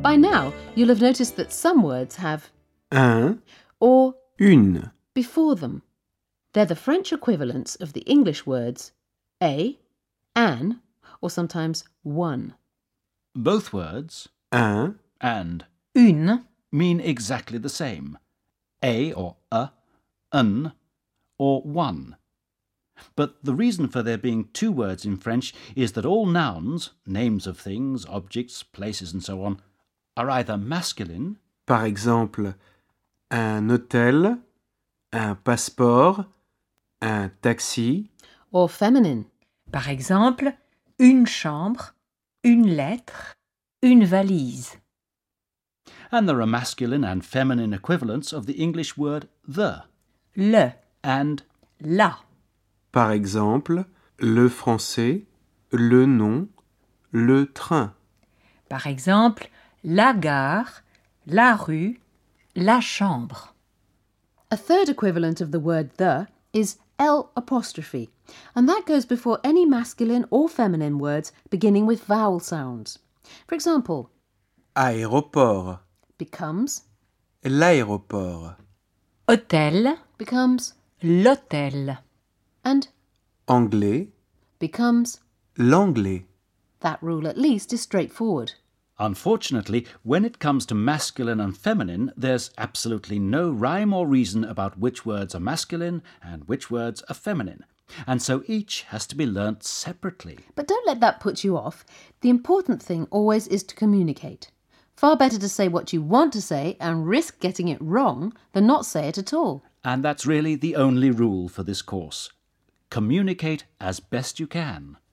By now, you'll have noticed that some words have un, or une. before them. They're the French equivalents of the English words a, an, or sometimes one. Both words, Un, and, une, mean exactly the same. A or a, un, or one. But the reason for there being two words in French is that all nouns, names of things, objects, places and so on, are either masculine, par exemple, un hôtel, un passeport, un taxi, Or feminine. par exemple, une chambre, une lettre, une valise. and there are masculine and feminine equivalents of the English word the, Le, and la. par exemple, le français, le nom, le train. Par exemple, la gare, la rue, la chambre. A third equivalent of the word the is L', and that goes before any masculine or feminine words beginning with vowel sounds. For example, Aéroport, becomes, l'aéroport. Hôtel, becomes, l'hôtel. and Anglais, becomes. l'anglais. That rule at least is straightforward. unfortunately, when it comes to masculine and feminine, there's absolutely no rhyme or reason about which words are masculine and which words are feminine. And so each has to be learnt separately. But don't let that put you off. The important thing always is to communicate. Far better to say what you want to say and risk getting it wrong than not say it at all. And that's really the only rule for this course. Communicate as best you can.